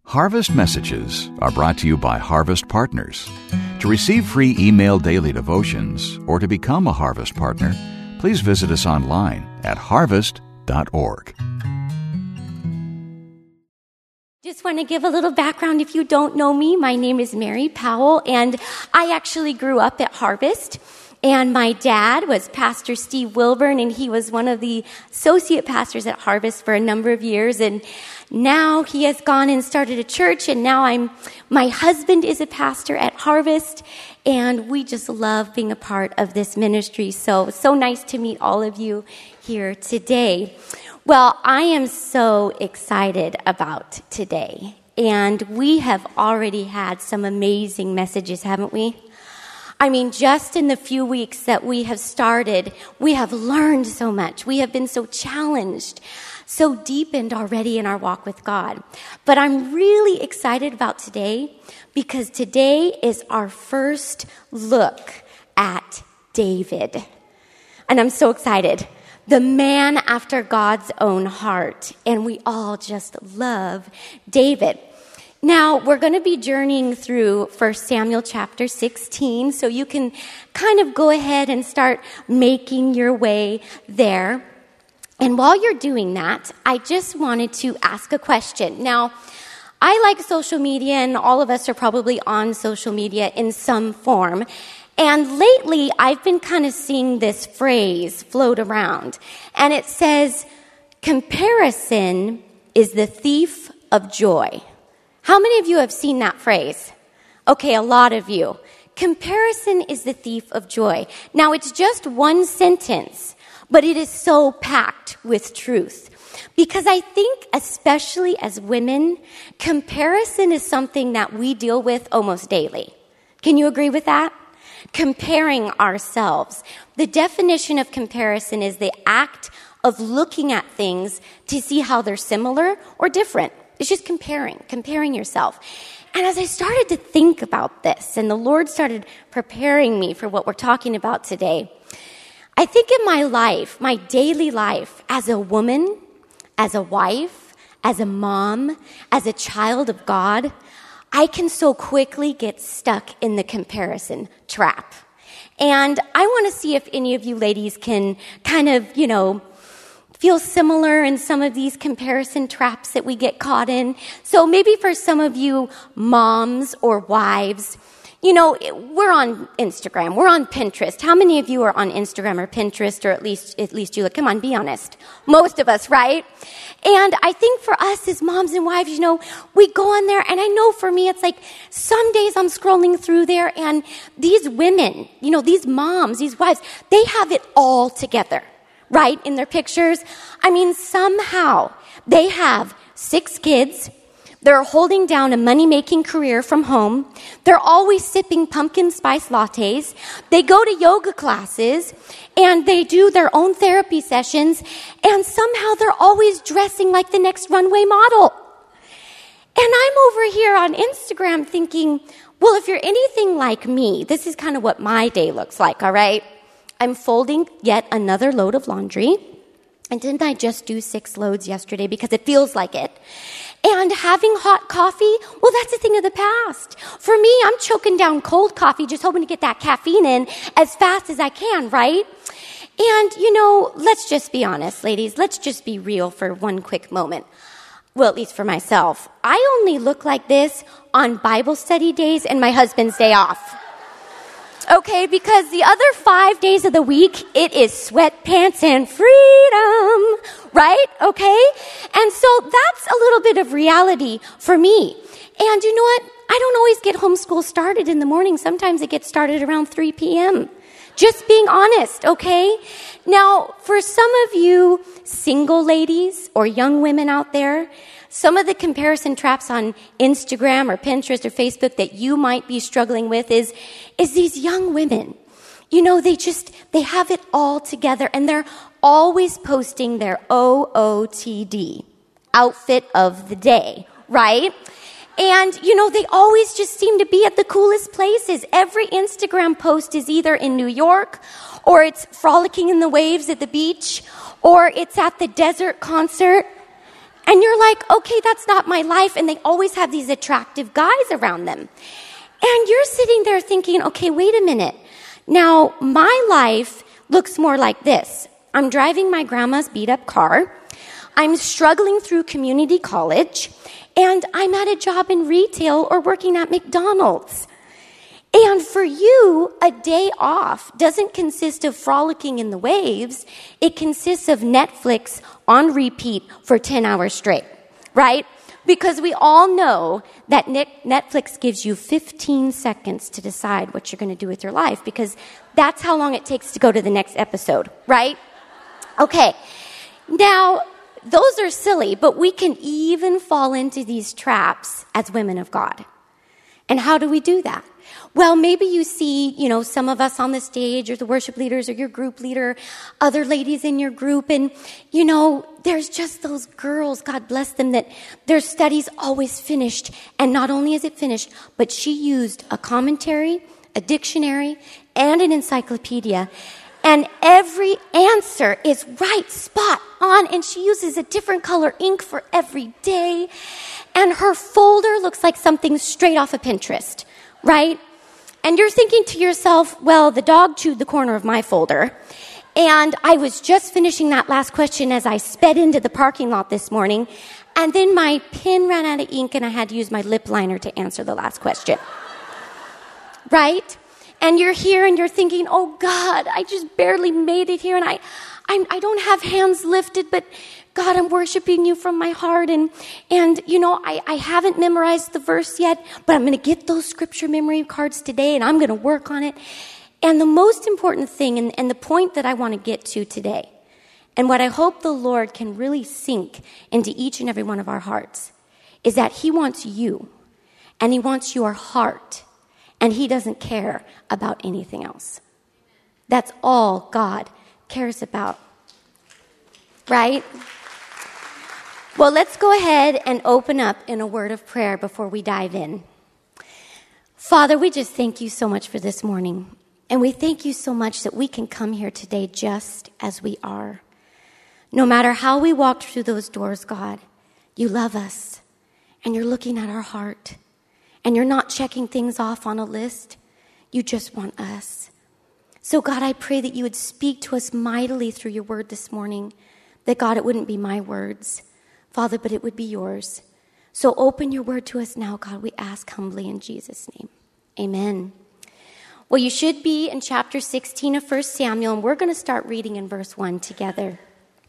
Harvest Messages are brought to you by Harvest Partners. To receive free email daily devotions or to become a Harvest Partner, please visit us online at harvest.org. Just want to give a little background. If you don't know me, my name is Mary Powell, and I actually grew up at Harvest. And my dad was Pastor Steve Wilburn, and he was one of the associate pastors at Harvest for a number of years. And now he has gone and started a church, and now my husband is a pastor at Harvest, and we just love being a part of this ministry. So nice to meet all of you here today. Well, I am so excited about today, and we have already had some amazing messages, haven't we? I mean, just in the few weeks that we have started, we have learned so much. We have been so challenged, so deepened already in our walk with God. But I'm really excited about today because today is our first look at David. And I'm so excited. The man after God's own heart. And we all just love David. Now, we're going to be journeying through 1 Samuel chapter 16, so you can kind of go ahead and start making your way there. And while you're doing that, I just wanted to ask a question. Now, I like social media, and all of us are probably on social media in some form. And lately, I've been kind of seeing this phrase float around, and it says, comparison is the thief of joy. How many of you have seen that phrase? Okay, a lot of you. Comparison is the thief of joy. Now, it's just one sentence, but it is so packed with truth. Because I think, especially as women, comparison is something that we deal with almost daily. Can you agree with that? Comparing ourselves. The definition of comparison is the act of looking at things to see how they're similar or different. It's just comparing yourself. And as I started to think about this, and the Lord started preparing me for what we're talking about today, I think in my life, my daily life, as a woman, as a wife, as a mom, as a child of God, I can so quickly get stuck in the comparison trap. And I want to see if any of you ladies can kind of, feel similar in some of these comparison traps that we get caught in. So maybe for some of you moms or wives, we're on Instagram, we're on Pinterest. How many of you are on Instagram or Pinterest, or at least you look? Come on, be honest. Most of us, right? And I think for us as moms and wives, we go on there, and I know for me, it's like some days I'm scrolling through there, and these women, these moms, these wives, they have it all together. Right, in their pictures. I mean, somehow they have 6 kids. They're holding down a money-making career from home. They're always sipping pumpkin spice lattes. They go to yoga classes, and they do their own therapy sessions, and somehow they're always dressing like the next runway model. And I'm over here on Instagram thinking, well, if you're anything like me, this is kind of what my day looks like, all right? I'm folding yet another load of laundry. And didn't I just do 6 loads yesterday because it feels like it? And having hot coffee, well, that's a thing of the past. For me, I'm choking down cold coffee, just hoping to get that caffeine in as fast as I can, right? And, let's just be honest, ladies. Let's just be real for one quick moment. Well, at least for myself. I only look like this on Bible study days and my husband's day off. Okay, because the other 5 days of the week, it is sweatpants and freedom, right? Okay? And so that's a little bit of reality for me. And you know what? I don't always get homeschool started in the morning. Sometimes it gets started around 3 p.m. Just being honest, okay? Now, for some of you single ladies or young women out there, some of the comparison traps on Instagram or Pinterest or Facebook that you might be struggling with is these young women. They have it all together, and they're always posting their OOTD, outfit of the day, right? And, they always just seem to be at the coolest places. Every Instagram post is either in New York, or it's frolicking in the waves at the beach, or it's at the desert concert. And you're like, okay, that's not my life. And they always have these attractive guys around them. And you're sitting there thinking, okay, wait a minute. Now, my life looks more like this. I'm driving my grandma's beat-up car. I'm struggling through community college. And I'm at a job in retail or working at McDonald's. And for you, a day off doesn't consist of frolicking in the waves. It consists of Netflix on repeat for 10 hours straight, right? Because we all know that Netflix gives you 15 seconds to decide what you're going to do with your life, because that's how long it takes to go to the next episode, right? Okay. Now, those are silly, but we can even fall into these traps as women of God. And how do we do that? Well, maybe you see, some of us on the stage, or the worship leaders, or your group leader, other ladies in your group, and, there's just those girls, God bless them, that their studies always finished. And not only is it finished, but she used a commentary, a dictionary, and an encyclopedia. And every answer is right, spot on, and she uses a different color ink for every day. And her folder looks like something straight off of Pinterest, right? And you're thinking to yourself, well, the dog chewed the corner of my folder. And I was just finishing that last question as I sped into the parking lot this morning. And then my pen ran out of ink and I had to use my lip liner to answer the last question. Right? And you're here and you're thinking, oh God, I just barely made it here. And I don't have hands lifted, but God, I'm worshiping you from my heart. And I haven't memorized the verse yet, but I'm going to get those scripture memory cards today and I'm going to work on it. And the most important thing, and the point that I want to get to today, and what I hope the Lord can really sink into each and every one of our hearts, is that he wants you, and he wants your heart, and he doesn't care about anything else. That's all God cares about. Right? Well, let's go ahead and open up in a word of prayer before we dive in. Father, we just thank you so much for this morning. And we thank you so much that we can come here today just as we are. No matter how we walked through those doors, God, you love us. And you're looking at our heart. And you're not checking things off on a list. You just want us. So, God, I pray that you would speak to us mightily through your word this morning. That, God, it wouldn't be my words, Father, but it would be yours. So open your word to us now, God, we ask humbly in Jesus' name. Amen. Well, you should be in chapter 16 of 1 Samuel, and we're going to start reading in verse 1 together.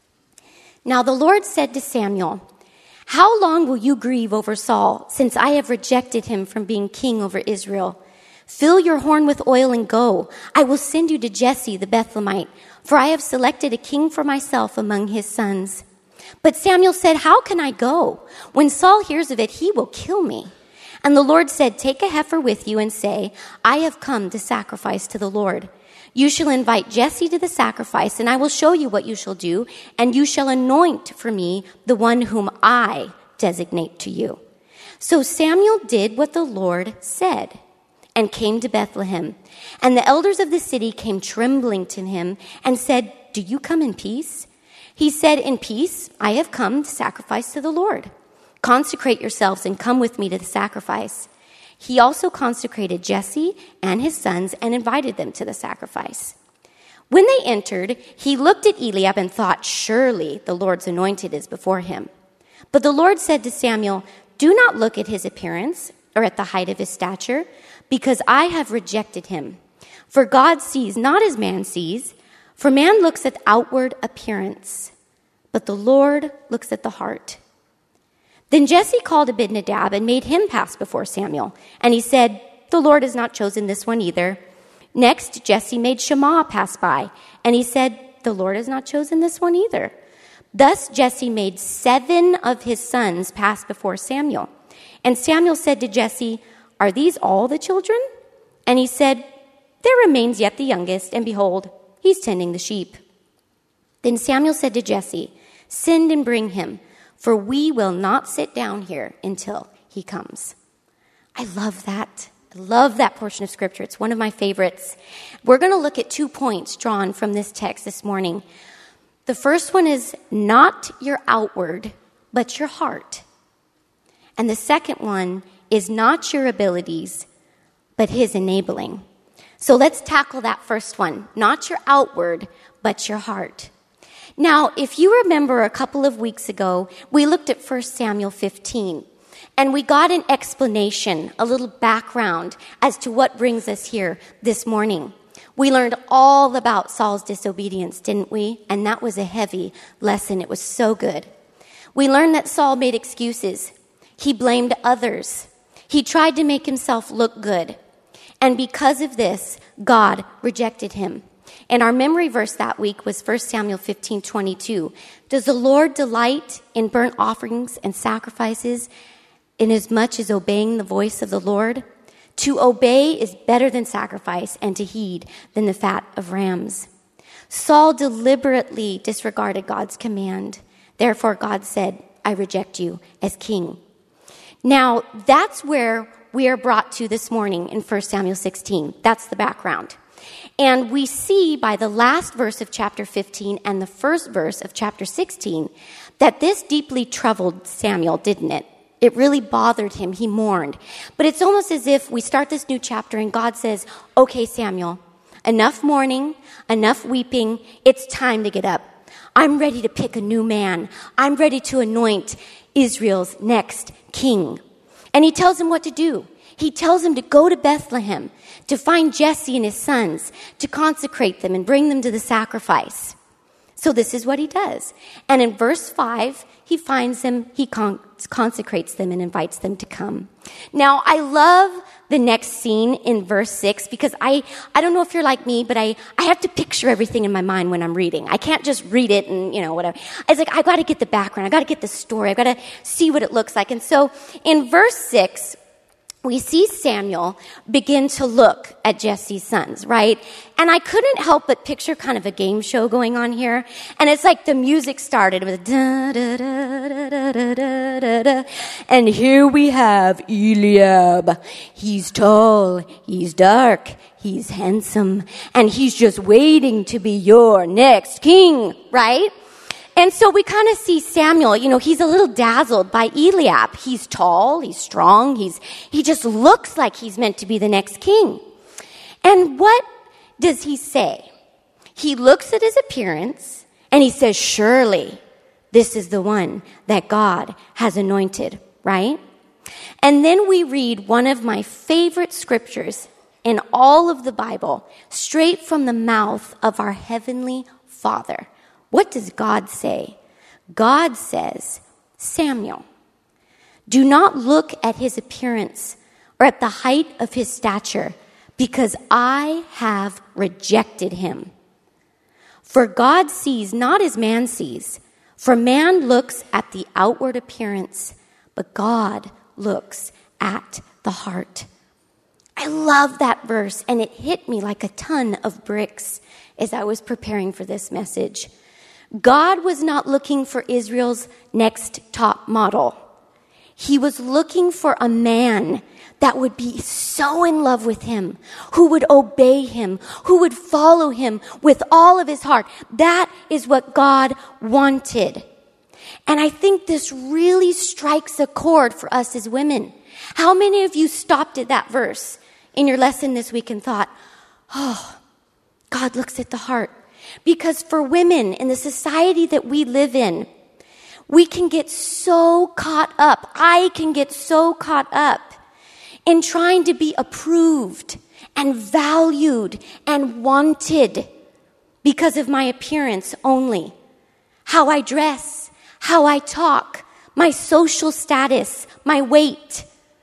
Now the Lord said to Samuel, "How long will you grieve over Saul, since I have rejected him from being king over Israel? Fill your horn with oil and go. I will send you to Jesse the Bethlehemite, for I have selected a king for myself among his sons." But Samuel said, "How can I go? When Saul hears of it, he will kill me." And the Lord said, "Take a heifer with you and say, 'I have come to sacrifice to the Lord.' You shall invite Jesse to the sacrifice, and I will show you what you shall do, and you shall anoint for me the one whom I designate to you." So Samuel did what the Lord said and came to Bethlehem. And the elders of the city came trembling to him and said, "Do you come in peace?" He said, "In peace, I have come to sacrifice to the Lord. Consecrate yourselves and come with me to the sacrifice." He also consecrated Jesse and his sons and invited them to the sacrifice. When they entered, he looked at Eliab and thought, "Surely the Lord's anointed is before him." But the Lord said to Samuel, "Do not look at his appearance or at the height of his stature, because I have rejected him. For God sees not as man sees, for man looks at outward appearance, but the Lord looks at the heart." Then Jesse called Abinadab and made him pass before Samuel. And he said, "The Lord has not chosen this one either." Next, Jesse made Shammah pass by. And he said, "The Lord has not chosen this one either." Thus Jesse made 7 of his sons pass before Samuel. And Samuel said to Jesse, "Are these all the children?" And he said, "There remains yet the youngest, and behold, he's tending the sheep." Then Samuel said to Jesse, "Send and bring him, for we will not sit down here until he comes." I love that. I love that portion of Scripture. It's one of my favorites. We're going to look at 2 points drawn from this text this morning. The first one is not your outward, but your heart. And the second one is not your abilities, but his enabling. So let's tackle that first one. Not your outward, but your heart. Now, if you remember a couple of weeks ago, we looked at 1 Samuel 15, and we got an explanation, a little background as to what brings us here this morning. We learned all about Saul's disobedience, didn't we? And that was a heavy lesson. It was so good. We learned that Saul made excuses. He blamed others. He tried to make himself look good. And because of this, God rejected him. And our memory verse that week was 1 Samuel 15:22. Does the Lord delight in burnt offerings and sacrifices inasmuch as obeying the voice of the Lord? To obey is better than sacrifice, and to heed than the fat of rams. Saul deliberately disregarded God's command. Therefore, God said, I reject you as king. Now, that's where we are brought to this morning in 1 Samuel 16. That's the background. And we see by the last verse of chapter 15 and the first verse of chapter 16 that this deeply troubled Samuel, didn't it? It really bothered him. He mourned. But it's almost as if we start this new chapter and God says, okay, Samuel, enough mourning, enough weeping. It's time to get up. I'm ready to pick a new man. I'm ready to anoint Israel's next king. And he tells him what to do. He tells him to go to Bethlehem, to find Jesse and his sons, to consecrate them and bring them to the sacrifice. So this is what he does. And in verse 5, he finds them, he consecrates them and invites them to come. Now, I love the next scene in verse 6 because I don't know if you're like me, but I have to picture everything in my mind when I'm reading. I can't just read it and, whatever. It's like, I got to get the background. I got to get the story. I got to see what it looks like. And so in verse 6, we see Samuel begin to look at Jesse's sons, right? And I couldn't help but picture kind of a game show going on here. And it's like the music started with da da da da da da da da. And here we have Eliab. He's tall, he's dark, he's handsome, and he's just waiting to be your next king, right? And so we kind of see Samuel, he's a little dazzled by Eliab. He's tall, he's strong, he just looks like he's meant to be the next king. And what does he say? He looks at his appearance and he says, surely this is the one that God has anointed, right? And then we read one of my favorite scriptures in all of the Bible, straight from the mouth of our Heavenly Father. What does God say? God says, Samuel, do not look at his appearance or at the height of his stature, because I have rejected him. For God sees not as man sees, for man looks at the outward appearance, but God looks at the heart. I love that verse, and it hit me like a ton of bricks as I was preparing for this message. God was not looking for Israel's next top model. He was looking for a man that would be so in love with him, who would obey him, who would follow him with all of his heart. That is what God wanted. And I think this really strikes a chord for us as women. How many of you stopped at that verse in your lesson this week and thought, oh, God looks at the heart? Because for women in the society that we live in, we can get so caught up. I can get so caught up in trying to be approved and valued and wanted because of my appearance only. How I dress, how I talk, my social status, my weight.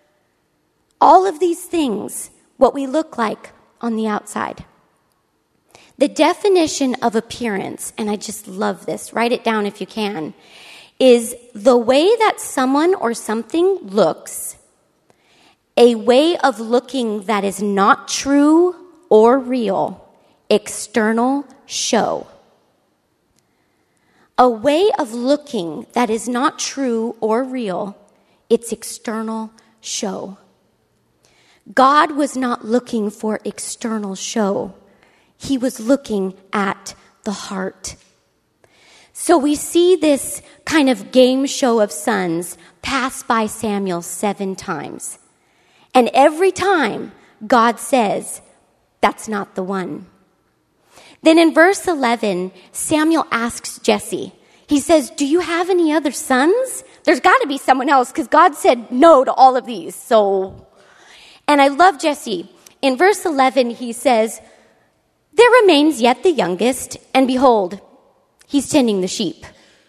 All of these things, what we look like on the outside. The definition of appearance, and I just love this, write it down if you can, is the way that someone or something looks, a way of looking that is not true or real, external show. A way of looking that is not true or real, it's external show. God was not looking for external show. He was looking at the heart. So we see this kind of game show of sons pass by Samuel 7 times. And every time, God says, that's not the one. Then in verse 11, Samuel asks Jesse, he says, do you have any other sons? There's got to be someone else because God said no to all of these. And I love Jesse. In verse 11, he says, there remains yet the youngest, and behold, he's tending the sheep.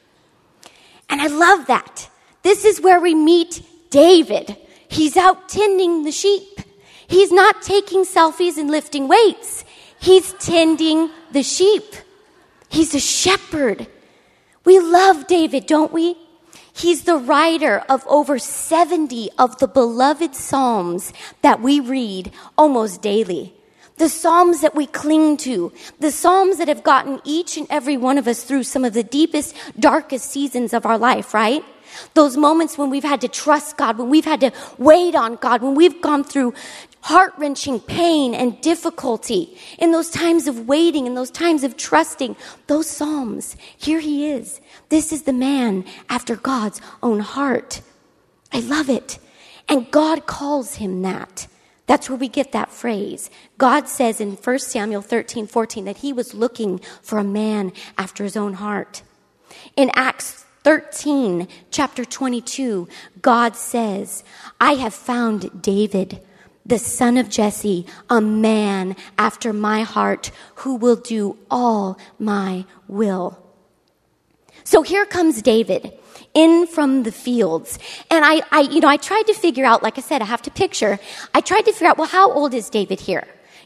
And I love that. This is where we meet David. He's out tending the sheep. He's not taking selfies and lifting weights. He's tending the sheep. He's a shepherd. We love David, don't we? He's the writer of over 70 of the beloved Psalms that we read almost daily. The Psalms that we cling to. The Psalms that have gotten each and every one of us through some of the deepest, darkest seasons of our life, right? Those moments when we've had to trust God, when we've had to wait on God, when we've gone through heart-wrenching pain and difficulty. In those times of waiting, in those times of trusting, those Psalms, here he is. This is the man after God's own heart. I love it. And God calls him that. That's where we get that phrase. God says in 1 Samuel 13:14 that he was looking for a man after his own heart. In Acts 13, chapter 22, God says, I have found David, the son of Jesse, a man after my heart who will do all my will. So here comes David in from the fields. And I tried to figure out, like I said, I have to picture. I tried to figure out, well, how old is David here?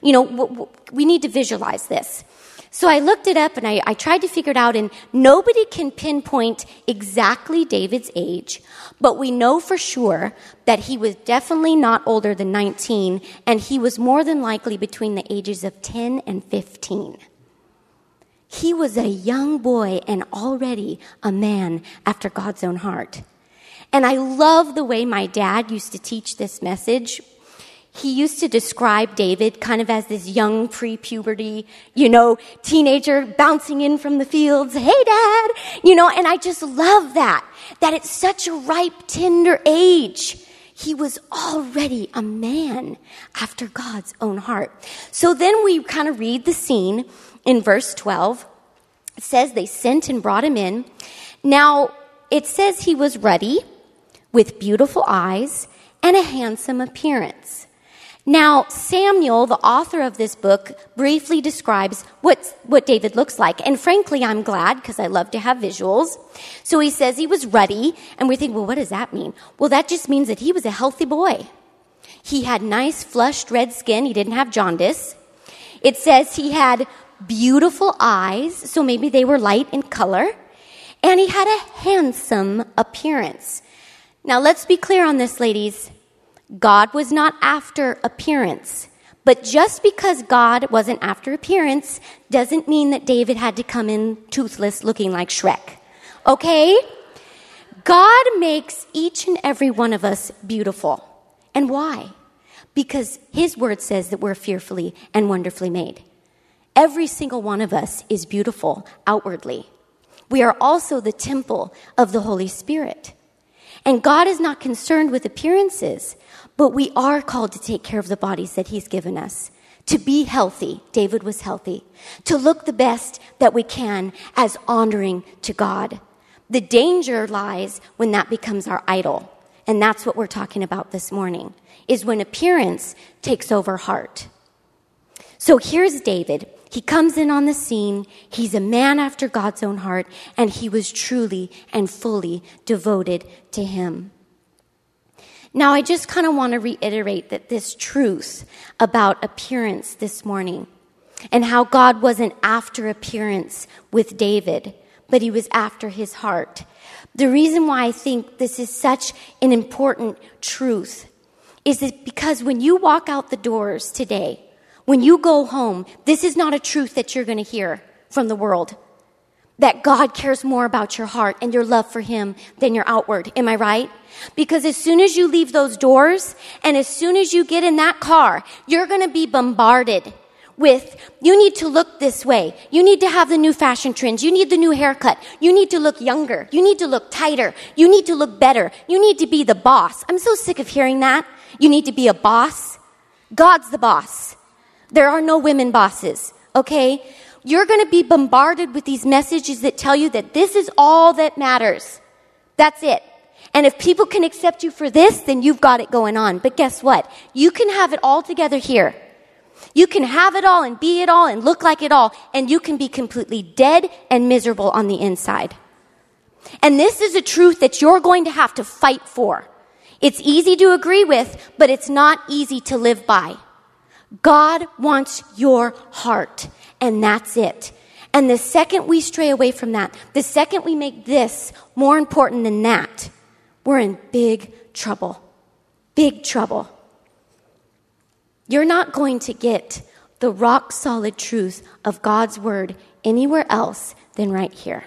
We need to visualize this. So I looked it up and I tried to figure it out, and nobody can pinpoint exactly David's age, but we know for sure that he was definitely not older than 19, and he was more than likely between the ages of 10 and 15. He was a young boy and already a man after God's own heart. And I love the way my dad used to teach this message. He used to describe David kind of as this young pre-puberty, teenager bouncing in from the fields. Hey, Dad! And I just love that it's such a ripe, tender age. He was already a man after God's own heart. So then we kind of read the scene in verse 12. It says they sent and brought him in. Now, it says he was ruddy, with beautiful eyes, and a handsome appearance. Now, Samuel, the author of this book, briefly describes what David looks like. And frankly, I'm glad because I love to have visuals. So he says he was ruddy, and we think, well, what does that mean? Well, that just means that he was a healthy boy. He had nice, flushed red skin. He didn't have jaundice. It says he had beautiful eyes, so maybe they were light in color. And he had a handsome appearance. Now, let's be clear on this, ladies. God was not after appearance. But just because God wasn't after appearance doesn't mean that David had to come in toothless looking like Shrek. Okay? God makes each and every one of us beautiful. And why? Because his word says that we're fearfully and wonderfully made. Every single one of us is beautiful outwardly. We are also the temple of the Holy Spirit. And God is not concerned with appearances, but we are called to take care of the bodies that he's given us. To be healthy, David was healthy. To look the best that we can as honoring to God. The danger lies when that becomes our idol. And that's what we're talking about this morning, is when appearance takes over heart. So here's David. He comes in on the scene. He's a man after God's own heart, and he was truly and fully devoted to him. Now, I just kind of want to reiterate that this truth about appearance this morning and how God wasn't after appearance with David, but he was after his heart. The reason why I think this is such an important truth is that because when you walk out the doors today, when you go home, this is not a truth that you're going to hear from the world. That God cares more about your heart and your love for him than your outward. Am I right? Because as soon as you leave those doors and as soon as you get in that car, you're going to be bombarded with, you need to look this way. You need to have the new fashion trends. You need the new haircut. You need to look younger. You need to look tighter. You need to look better. You need to be the boss. I'm so sick of hearing that. You need to be a boss. God's the boss. There are no women bosses, okay? You're going to be bombarded with these messages that tell you that this is all that matters. That's it. And if people can accept you for this, then you've got it going on. But guess what? You can have it all together here. You can have it all and be it all and look like it all, and you can be completely dead and miserable on the inside. And this is a truth that you're going to have to fight for. It's easy to agree with, but it's not easy to live by. God wants your heart, and that's it. And the second we stray away from that, the second we make this more important than that, we're in big trouble. Big trouble. You're not going to get the rock-solid truth of God's word anywhere else than right here.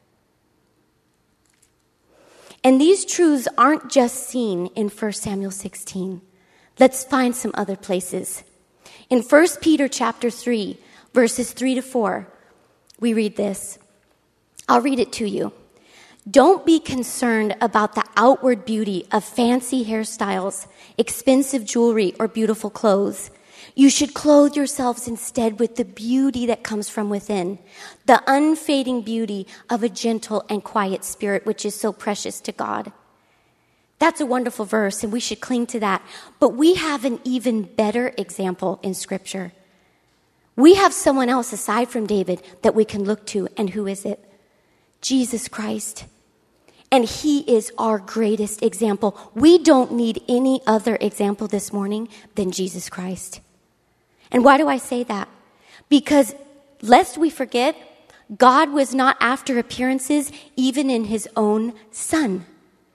And these truths aren't just seen in 1 Samuel 16. Let's find some other places. In 1 Peter chapter 3, verses 3 to 4, we read this. I'll read it to you. Don't be concerned about the outward beauty of fancy hairstyles, expensive jewelry, or beautiful clothes. You should clothe yourselves instead with the beauty that comes from within, the unfading beauty of a gentle and quiet spirit, which is so precious to God. That's a wonderful verse, and we should cling to that. But we have an even better example in Scripture. We have someone else aside from David that we can look to, and who is it? Jesus Christ. And he is our greatest example. We don't need any other example this morning than Jesus Christ. And why do I say that? Because lest we forget, God was not after appearances even in his own son.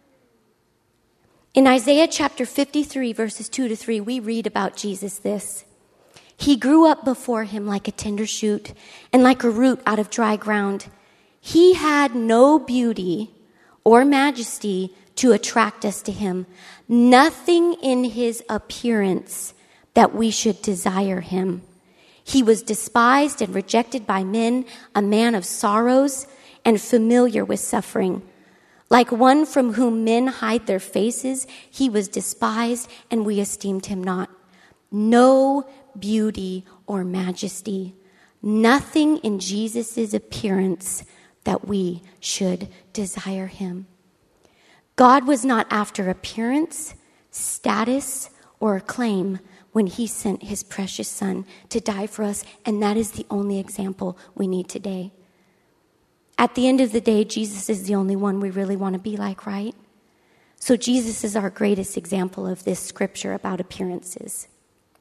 In Isaiah chapter 53, verses 2 to 3, we read about Jesus this. He grew up before him like a tender shoot and like a root out of dry ground. He had no beauty or majesty to attract us to him. Nothing in his appearance that we should desire him. He was despised and rejected by men, a man of sorrows and familiar with suffering. Like one from whom men hide their faces, he was despised and we esteemed him not. No beauty or majesty. Nothing in Jesus' appearance that we should desire him. God was not after appearance, status, or acclaim when he sent his precious son to die for us, and that is the only example we need today. At the end of the day, Jesus is the only one we really want to be like, right? So Jesus is our greatest example of this scripture about appearances.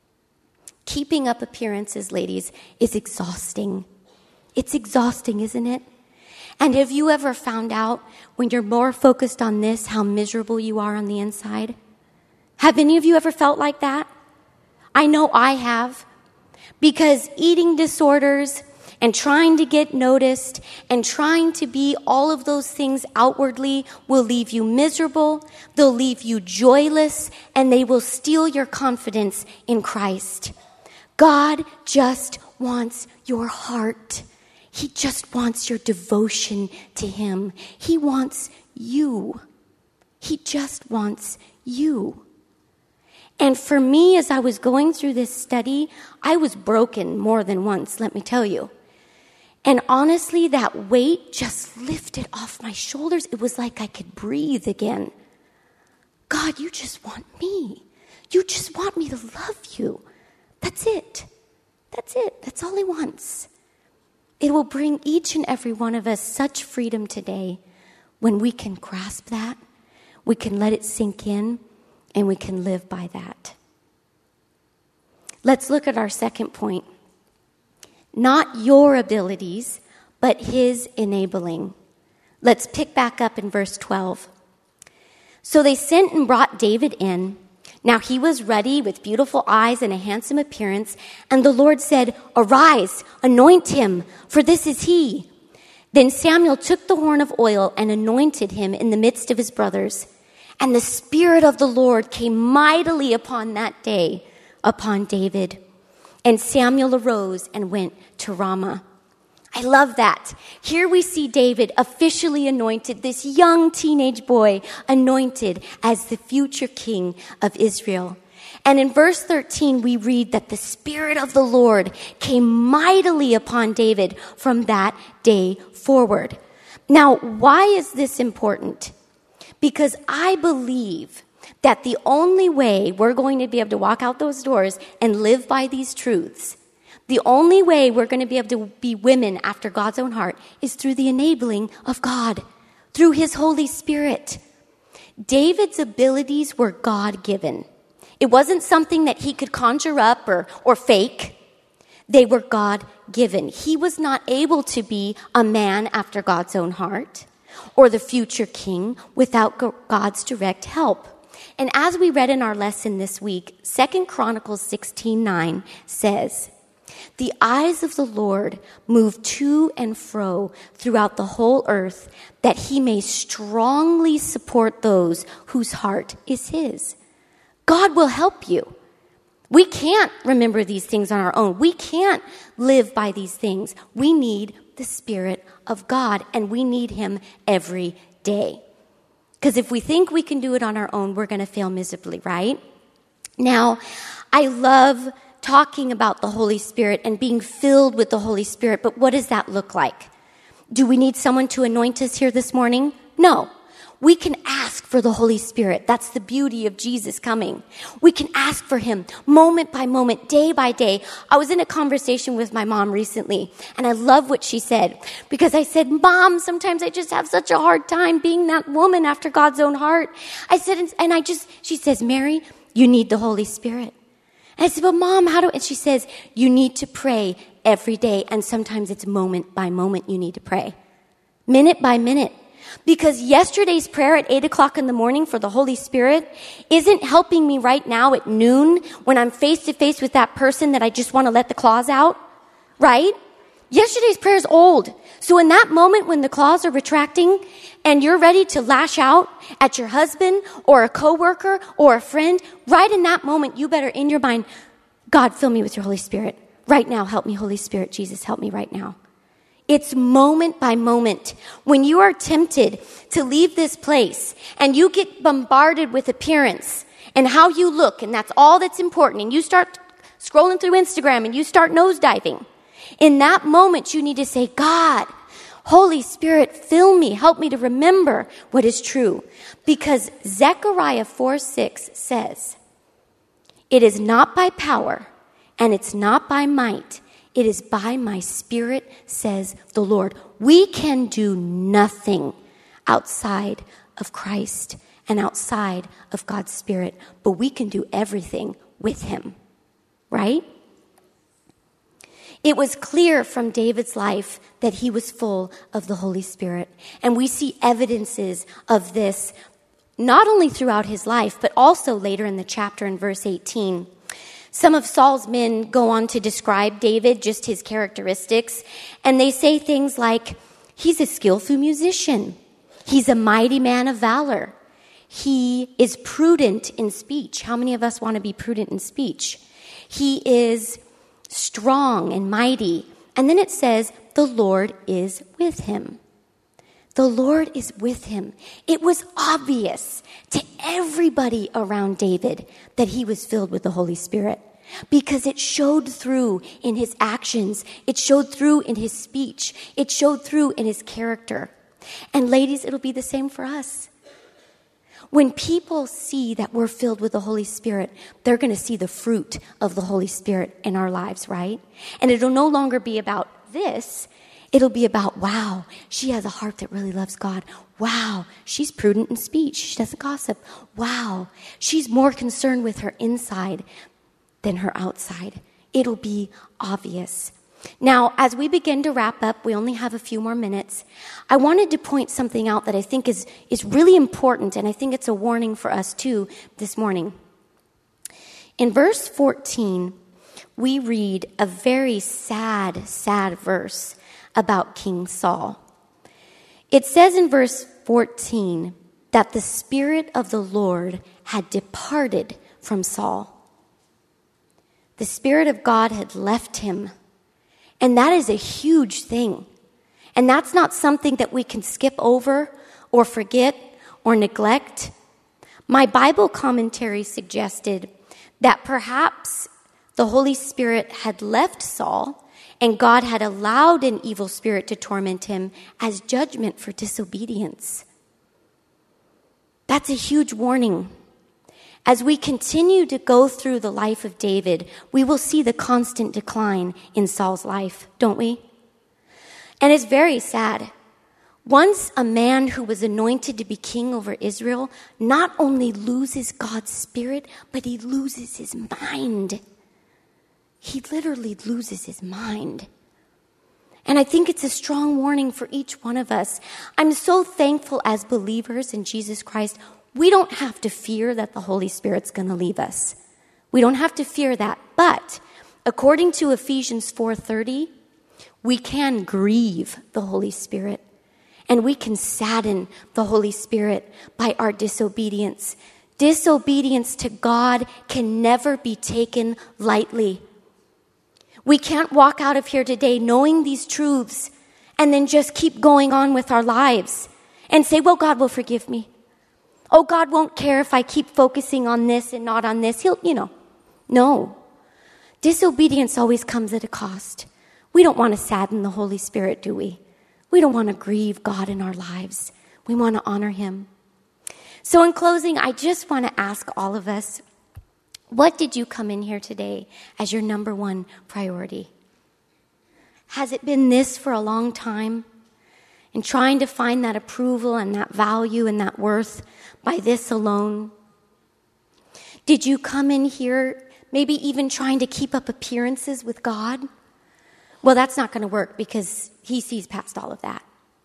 Keeping up appearances, ladies, is exhausting. It's exhausting, isn't it? And have you ever found out when you're more focused on this, how miserable you are on the inside? Have any of you ever felt like that? I know I have. Because eating disorders and trying to get noticed and trying to be all of those things outwardly will leave you miserable, they'll leave you joyless, and they will steal your confidence in Christ. God just wants your heart. He just wants your devotion to him. He wants you. He just wants you. And for me, as I was going through this study, I was broken more than once, let me tell you. And honestly, that weight just lifted off my shoulders. It was like I could breathe again. God, you just want me. You just want me to love you. That's it. That's it. That's all he wants. It will bring each and every one of us such freedom today when we can grasp that, we can let it sink in, and we can live by that. Let's look at our second point. Not your abilities, but his enabling. Let's pick back up in verse 12. So they sent and brought David in. Now he was ruddy with beautiful eyes and a handsome appearance. And the Lord said, "Arise, anoint him, for this is he." Then Samuel took the horn of oil and anointed him in the midst of his brothers. And the Spirit of the Lord came mightily upon that day upon David. And Samuel arose and went to Ramah. I love that. Here we see David officially anointed, this young teenage boy anointed as the future king of Israel. And in verse 13, we read that the Spirit of the Lord came mightily upon David from that day forward. Now, why is this important? Because I believe that the only way we're going to be able to walk out those doors and live by these truths, the only way we're going to be able to be women after God's own heart is through the enabling of God, through His Holy Spirit. David's abilities were God-given. It wasn't something that he could conjure up or fake. They were God-given. He was not able to be a man after God's own heart or the future king without God's direct help. And as we read in our lesson this week, 2 Chronicles 16:9 says, "The eyes of the Lord move to and fro throughout the whole earth, that He may strongly support those whose heart is His." God will help you. We can't remember these things on our own. We can't live by these things. We need the Spirit of God, and we need Him every day. Because if we think we can do it on our own, we're going to fail miserably, right? Now, I love talking about the Holy Spirit and being filled with the Holy Spirit, but what does that look like? Do we need someone to anoint us here this morning? No. We can ask for the Holy Spirit. That's the beauty of Jesus coming. We can ask for Him moment by moment, day by day. I was in a conversation with my mom recently, and I love what she said, because I said, "Mom, sometimes I just have such a hard time being that woman after God's own heart." I said, she says, "Mary, you need the Holy Spirit." And I said, "But Mom, and she says, "You need to pray every day, and sometimes it's moment by moment you need to pray. Minute by minute. Because yesterday's prayer at 8 o'clock in the morning for the Holy Spirit isn't helping me right now at noon when I'm face to face with that person that I just want to let the claws out, right? Yesterday's prayer is old. So in that moment when the claws are retracting and you're ready to lash out at your husband or a coworker or a friend, right in that moment, you better in your mind, God, fill me with your Holy Spirit. Right now, help me, Holy Spirit. Jesus, help me right now. It's moment by moment. When you are tempted to leave this place and you get bombarded with appearance and how you look, and that's all that's important, and you start scrolling through Instagram and you start nosediving, in that moment you need to say, God, Holy Spirit, fill me, help me to remember what is true. Because Zechariah 4:6 says, "It is not by power and it's not by might, it is by my Spirit, says the Lord." We can do nothing outside of Christ and outside of God's Spirit, but we can do everything with Him, right? It was clear from David's life that he was full of the Holy Spirit, and we see evidences of this not only throughout his life, but also later in the chapter in verse 18. Some of Saul's men go on to describe David, just his characteristics, and they say things like, he's a skillful musician. He's a mighty man of valor. He is prudent in speech. How many of us want to be prudent in speech? He is strong and mighty. And then it says, the Lord is with him. The Lord is with him. It was obvious to everybody around David that he was filled with the Holy Spirit because it showed through in his actions. It showed through in his speech. It showed through in his character. And ladies, it'll be the same for us. When people see that we're filled with the Holy Spirit, they're going to see the fruit of the Holy Spirit in our lives, right? And it'll no longer be about this. It'll be about, wow, she has a heart that really loves God. Wow, she's prudent in speech. She doesn't gossip. Wow, she's more concerned with her inside than her outside. It'll be obvious. Now, as we begin to wrap up, we only have a few more minutes. I wanted to point something out that I think is really important, and I think it's a warning for us too this morning. In verse 14, we read a very sad verse about King Saul. It says in verse 14 that the Spirit of the Lord had departed from Saul. The Spirit of God had left him. And that is a huge thing. And that's not something that we can skip over or forget or neglect. My Bible commentary suggested that perhaps the Holy Spirit had left Saul and God had allowed an evil spirit to torment him as judgment for disobedience. That's a huge warning. As we continue to go through the life of David, we will see the constant decline in Saul's life, don't we? And it's very sad. Once a man who was anointed to be king over Israel not only loses God's Spirit, but he loses his mind. He literally loses his mind. And I think it's a strong warning for each one of us. I'm so thankful as believers in Jesus Christ, we don't have to fear that the Holy Spirit's going to leave us. We don't have to fear that. But according to Ephesians 4:30, we can grieve the Holy Spirit. And we can sadden the Holy Spirit by our disobedience. Disobedience to God can never be taken lightly. We can't walk out of here today knowing these truths and then just keep going on with our lives and say, well, God will forgive me. Oh, God won't care if I keep focusing on this and not on this. No. Disobedience always comes at a cost. We don't want to sadden the Holy Spirit, do we? We don't want to grieve God in our lives. We want to honor him. So in closing, I just want to ask all of us, what did you come in here today as your number one priority? Has it been this for a long time? And trying to find that approval and that value and that worth by this alone? Did you come in here maybe even trying to keep up appearances with God? Well, that's not going to work because he sees past all of that.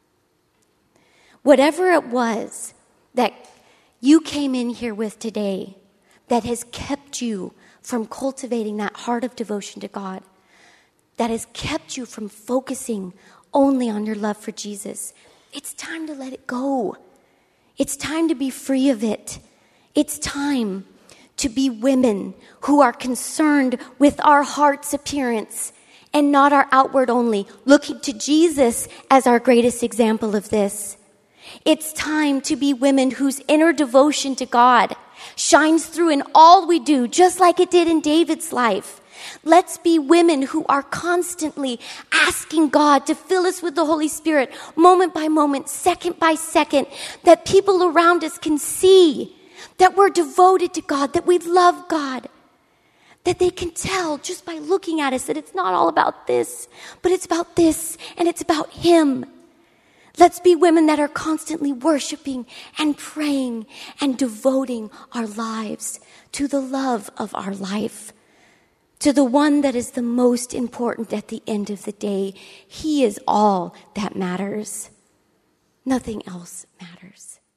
Whatever it was that you came in here with today that has kept you from cultivating that heart of devotion to God, that has kept you from focusing only on your love for Jesus, it's time to let it go. It's time to be free of it. It's time to be women who are concerned with our heart's appearance and not our outward only, looking to Jesus as our greatest example of this. It's time to be women whose inner devotion to God shines through in all we do, just like it did in David's life. Let's be women who are constantly asking God to fill us with the Holy Spirit, moment by moment, second by second, that people around us can see that we're devoted to God, that we love God, that they can tell just by looking at us that it's not all about this, but it's about this, and it's about him. Let's be women that are constantly worshiping and praying and devoting our lives to the love of our life, to the one that is the most important at the end of the day. He is all that matters. Nothing else matters.